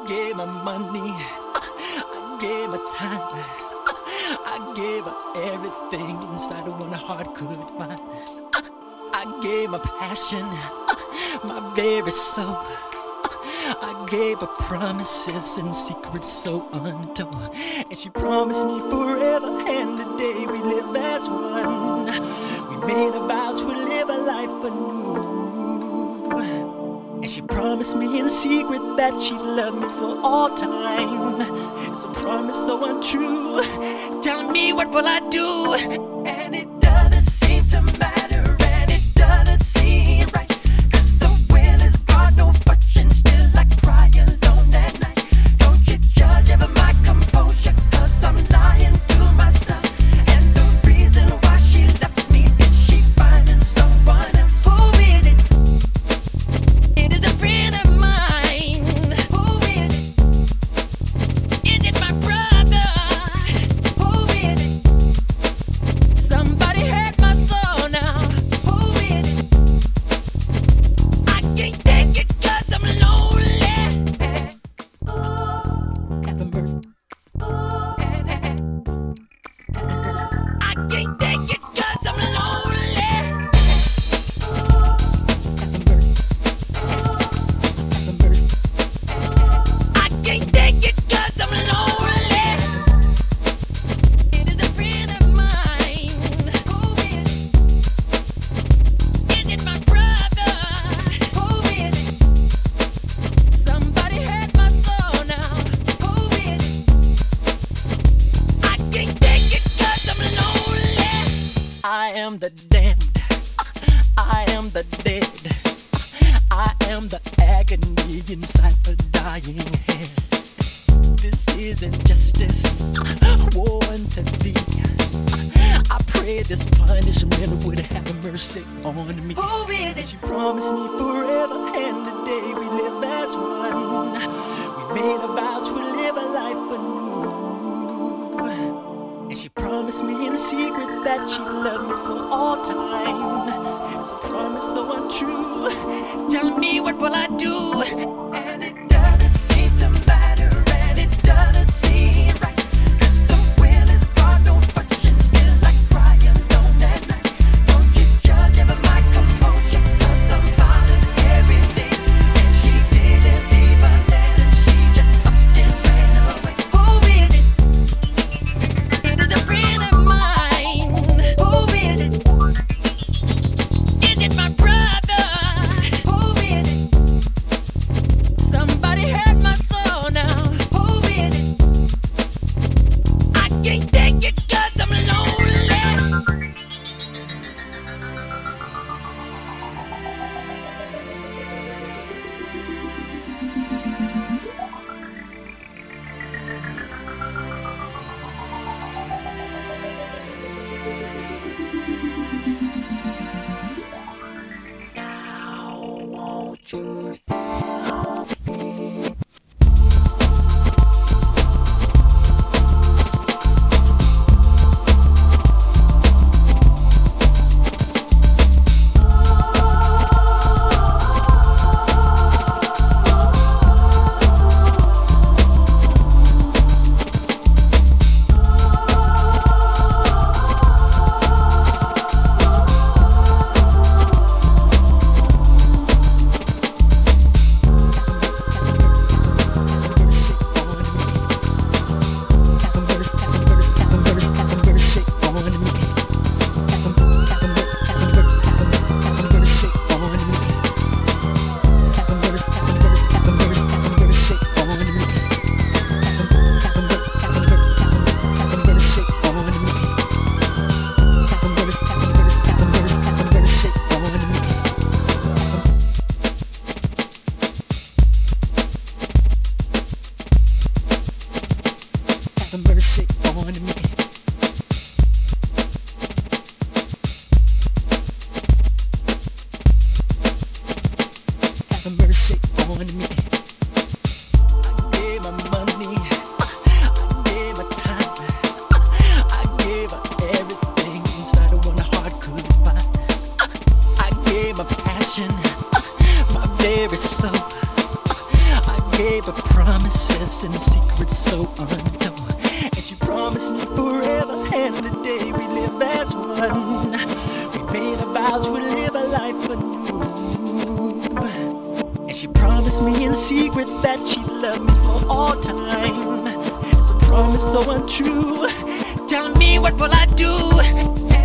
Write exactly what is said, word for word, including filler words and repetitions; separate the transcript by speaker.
Speaker 1: gave my money, I gave my time, I gave her everything inside of one heart could find. I gave my passion, my very soul. I gave her promises and secrets so untold. And she promised me forever, and today we live as one. We made a vow to live a life anew. And she promised me in secret that she'd love me for all time. It's a promise so untrue. Telling me what will I do? And it doesn't seem to matter, and it doesn't seem right. Cause the will is God, no fortune, still I cry alone at night. Don't you judge ever my composure, cause I'm lying to myself. And the reason why she left me is she finding someone else. Who is it? It is a friend of mine. Who is it? Is it my brother? Who is it? Somebody hurt my soul now. Who is it? I can't take it cause I'm lonely. Have mercy. I can't take it cause I'm lonely. I can't take it cause I'm lonely. It is a friend of mine. Who is it? Is it my brother? Who is it? Somebody hurt my soul now. Who is it? I can't take it cause I'm lonely. I am the damned. I am the dead. I am the agony inside a dying head. This is injustice, woe unto thee. I pray this punishment would have mercy on me. Who is it? She promised me forever, and today we live as one. We made a vow to live a life anew. And she promised me in secret that she'd love me for all time. It's a promise so untrue. Telling me what will I do? And it doesn't seem to matter, and it doesn't seem right. Cause the will is God, no fortune, still I cry alone at night. Don't you judge ever my composure, cause I'm bothered every day. And she didn't leave a letter, she just upped and ran away. Who is it? It is a friend of mine. Who is it? Is it my brother? Who is it? Somebody hurt my soul now. Who is it? I can't take it cause I'm lonely. Now won't you help me? Have mercy on me. Have mercy on me. I gave my money, I gave my time, I gave her everything inside of one heart could find. I gave my passion, my very soul. I gave her promises and secrets so undone. And she promised me forever and the day we live as one. We made our vows, we live a life anew. And she promised me in secret that she'd love me for all time. It's a promise so untrue. Tell me, what will I do?